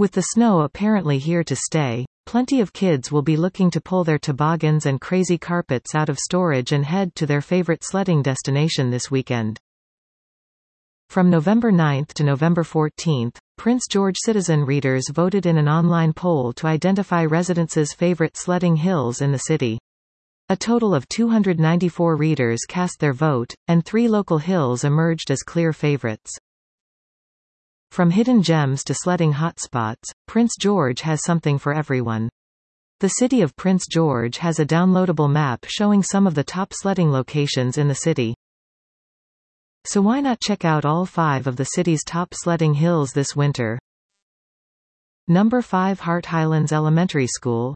With the snow apparently here to stay, plenty of kids will be looking to pull their toboggans and crazy carpets out of storage and head to their favorite sledding destination this weekend. From November 9 to November 14, Prince George citizen readers voted in an online poll to identify residents' favorite sledding hills in the city. A total of 294 readers cast their vote, and 3 local hills emerged as clear favorites. From hidden gems to sledding hotspots, Prince George has something for everyone. The city of Prince George has a downloadable map showing some of the top sledding locations in the city. So why not check out all 5 of the city's top sledding hills this winter? Number 5, Hart Highlands Elementary School.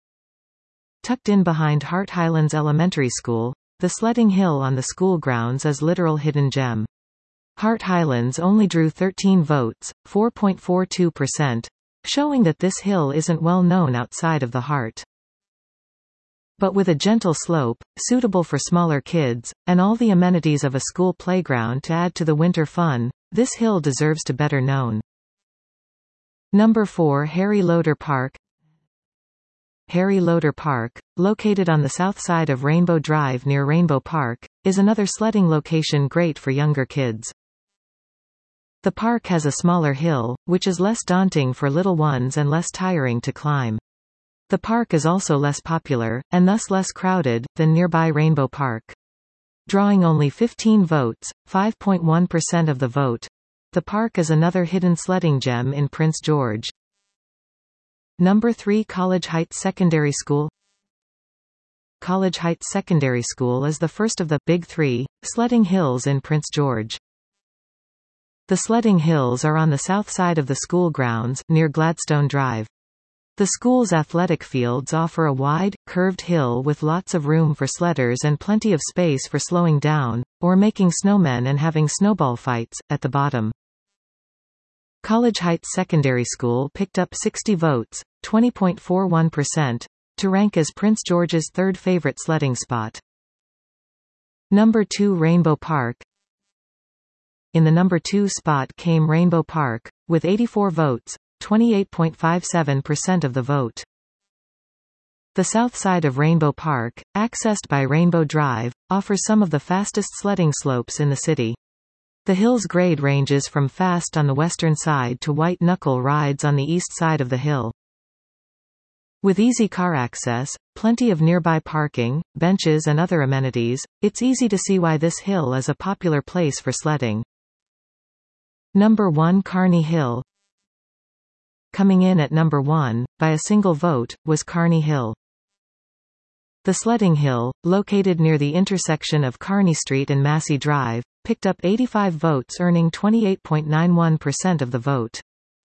Tucked in behind Hart Highlands Elementary School, the sledding hill on the school grounds is literal hidden gem. Hart Highlands only drew 13 votes, 4.42%, showing that this hill isn't well known outside of the Hart. But with a gentle slope, suitable for smaller kids, and all the amenities of a school playground to add to the winter fun, this hill deserves to be better known. Number 4, Harry Loder Park. Harry Loder Park, located on the south side of Rainbow Drive near Rainbow Park, is another sledding location great for younger kids. The park has a smaller hill, which is less daunting for little ones and less tiring to climb. The park is also less popular, and thus less crowded, than nearby Rainbow Park. Drawing only 15 votes, 5.1% of the vote, the park is another hidden sledding gem in Prince George. Number 3, College Heights Secondary School. College Heights Secondary School is the first of the Big 3 sledding hills in Prince George. The sledding hills are on the south side of the school grounds, near Gladstone Drive. The school's athletic fields offer a wide, curved hill with lots of room for sledders and plenty of space for slowing down, or making snowmen and having snowball fights, at the bottom. College Heights Secondary School picked up 60 votes, 20.41%, to rank as Prince George's third favorite sledding spot. Number 2, Rainbow Park. In the number 2 spot came Rainbow Park, with 84 votes, 28.57% of the vote. The south side of Rainbow Park, accessed by Rainbow Drive, offers some of the fastest sledding slopes in the city. The hill's grade ranges from fast on the western side to white-knuckle rides on the east side of the hill. With easy car access, plenty of nearby parking, benches and other amenities, it's easy to see why this hill is a popular place for sledding. Number 1, Carney Hill. Coming in at number 1, by a single vote, was Carney Hill. The sledding hill, located near the intersection of Kearny Street and Massey Drive, picked up 85 votes, earning 28.91% of the vote.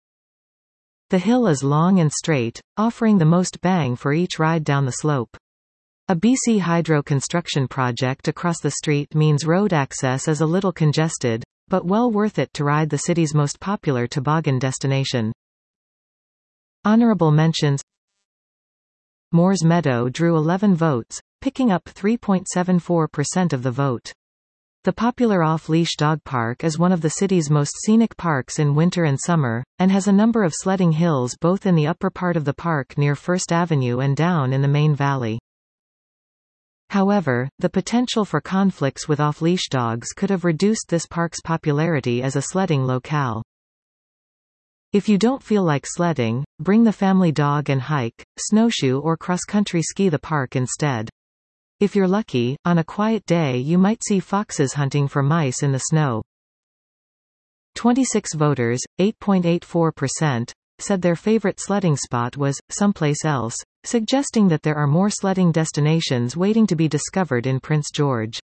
The hill is long and straight, offering the most bang for each ride down the slope. A BC Hydro construction project across the street means road access is a little congested, but well worth it to ride the city's most popular toboggan destination. Honorable mentions: Moores Meadow drew 11 votes, picking up 3.74% of the vote. The popular off-leash dog park is one of the city's most scenic parks in winter and summer, and has a number of sledding hills both in the upper part of the park near First Avenue and down in the main valley. However, the potential for conflicts with off-leash dogs could have reduced this park's popularity as a sledding locale. If you don't feel like sledding, bring the family dog and hike, snowshoe or cross-country ski the park instead. If you're lucky, on a quiet day you might see foxes hunting for mice in the snow. 26 voters, 8.84%, said their favorite sledding spot was someplace else, suggesting that there are more sledding destinations waiting to be discovered in Prince George.